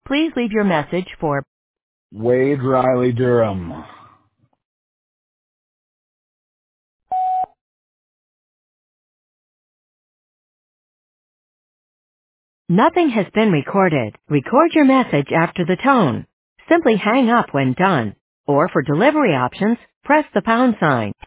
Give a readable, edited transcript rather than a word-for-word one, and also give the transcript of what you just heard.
Please leave your message for Wade Riley Durham. Nothing has been recorded. Record your message after the tone. Simply hang up when done. Or for delivery options, press the pound sign.